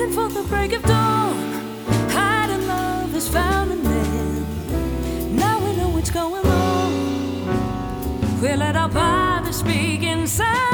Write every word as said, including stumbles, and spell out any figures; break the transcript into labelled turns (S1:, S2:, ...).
S1: waiting for the break of dawn. Hiding love has found an end. Now we know what's going on. We'll let our bodies speak inside.